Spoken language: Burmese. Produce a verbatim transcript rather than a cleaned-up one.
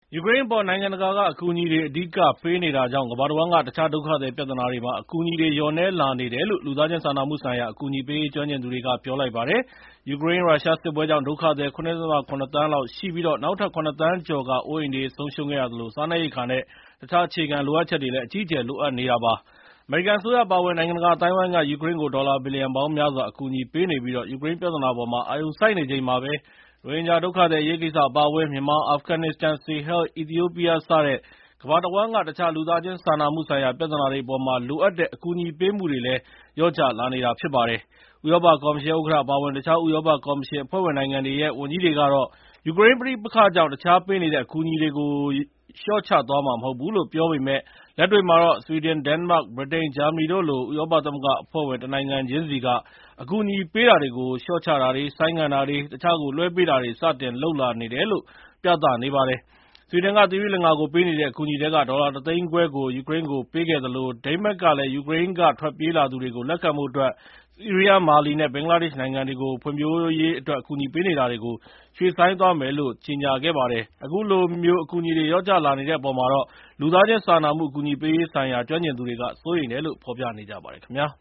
ယူကရိန်းအပေါ် နိုင်ငံတကာက အကူအညီတွေ အဓိကပေးနေတာကြောင့် ကမ္ဘာတဝန်းက တခြားဒုက္ခသည်ပြဿနာတွေမှာ အကူအညီတွေ လျော့နည်းလာနေတယ်လို့ လူသားချင်းစာနာမှုဆိုင်ရာ အကူအညီပေးရေး ကျွမ်းကျင်သူတွေက ပြောလိုက်ပါတယ်။ ယူကရိန်း-ရုရှားစစ်ပွဲကြောင့် ဒုက္ခသည် ၇.၇ သန်းလောက်ရှိပြီး နောက်ထပ် ၇ သန်းကျော်က အိုးအိမ်တွေ ဆုံးရှုံးခဲ့ရသလို စားနပ်ရိက္ခာနဲ့ တခြားအခြေခံလိုအပ်ချက်တွေလည်း အကြီးအကျယ် လိုအပ်နေတာပါ။ အမေရိကန်အစိုးရ အပါအဝင် နိုင်ငံတကာအသိုင်းအဝိုင်းက ယူကရိန်းကို ဒေါ်လာဘီလီယံပေါင်းများစွာ အကူအညီပေးနေပြီး ယူကရိန်းပြဿနာအပေါ် အာရုံစိုက်နေချိန်မှာပဲ ရိုဟင်ဂျာဒုက္ခသည်အရေးကိစ္စ အပါအဝင် မြန်မာ၊ အာဖဂန်နစ္စတန်၊ ဆီဟက်၊ အီသီယိုးပီးယား စတဲ့ ကမ္ဘာတဝန်းက တခြားလူသားချင်းစာနာမှုဆိုင်ရာ ပြဿနာတွေအပေါ် လိုအပ်တဲ့ အကူအညီပေးမှုတွေလည်း လျော့ကျလာနေတာ ဖြစ်ပါတယ်။ ဥရောပကော်မရှင် ဥက္ကဋ္ဌ အပါအဝင် တခြား ဥရောပကော်မရှင် အဖွဲ့ဝင်နိုင်ငံတွေရဲ့ ဝန်ကြီးတွေကတော့ ယူကရိန်းပဋိပက္ခကြောင့် တခြားပေးနေတဲ့ အကူအညီတွေကို လျှော့ချသွားမှာ မဟုတ်ဘူးလို့ ပြောပေမယ့် လက်တွေ့မှာတော့ ဆွီဒင်၊ ဒိန်းမတ်၊ ဗြိတိန်၊ ဂျာမနီတို့လို ဥရောပသမဂ္ဂအဖွဲ့ဝင် တနိုင်ငံချင်းစီက အကူအညီပေးတာတွေကို လျှော့ချတာတွေ၊ ဆိုင်းငံ့တာတွေ၊ တခြားကို လွှဲပေးတာတွေ စတင်လုပ်လာနေတယ်လို့ ပြသနေပါတယ်။ ဆွီဒင်က သီရိလင်္ကာကိုပေးနေတဲ့ အကူအညီထဲက ဒေါ်လာ ၁ သိန်းခွဲကို ယူကရိန်းကို ပေးခဲ့သလို ဒိန်းမတ်ကလည်း ယူကရိန်းက ထွက်ပြေးလာသူတွေကို လက်ခံဖို့အတွက် ဆီးရီးယား၊ မာလီနဲ့ ဘင်္ဂလားဒေ့ရှ်နိုင်ငံတွေကို ဖွံ့ဖြိုးရေးအတွက် အကူအညီပေးနေတာတွေကို ရွှေ့ဆိုင်းသွားမယ်လို့ ကြေညာခဲ့ပါတယ်။ အခုလို အကူအညီတွေ လျော့ကျလာနေတဲ့အပေါ်မှာတော့ လူသားချင်းစာနာမှု အကူအညီပေးရေးဆိုင်ရာ ကျွမ်းကျင်သူတွေက စိုးရိမ်တယ်လို့ ဖော်ပြနေကြပါတယ်ခင်ဗျာ